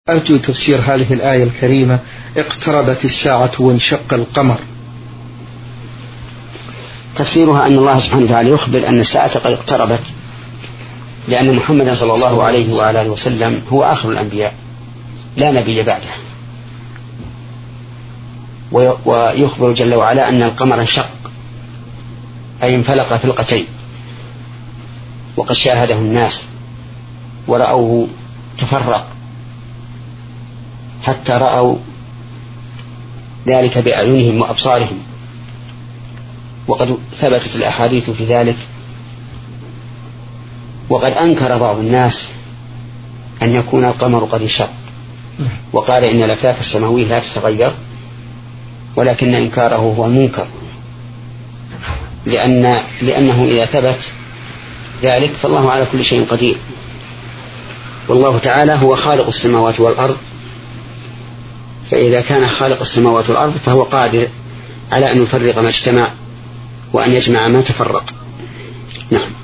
أرجو تفسير هذه الآية الكريمة: اقتربت الساعة وانشق القمر. تفسيرها أن الله سبحانه وتعالى يخبر أن الساعة قد اقتربت، لأن محمدا صلى الله عليه وآله وسلم هو آخر الأنبياء لا نبي بعده، ويخبر جل وعلا أن القمر انشق أي انفلق فلقتين، وقد شاهده الناس ورأوه تفرق حتى رأوا ذلك بأعينهم وأبصارهم، وقد ثبتت الأحاديث في ذلك. وقد أنكر بعض الناس أن يكون القمر قد انشق، وقال إن الأفلاك السماوية لا تتغير، ولكن إنكاره هو منكر، لأنه إذا ثبت ذلك فالله على كل شيء قدير، والله تعالى هو خالق السماوات والأرض، فإذا كان خالق السماوات والأرض فهو قادر على أن يفرق ما اجتمع وأن يجمع ما تفرق. نعم.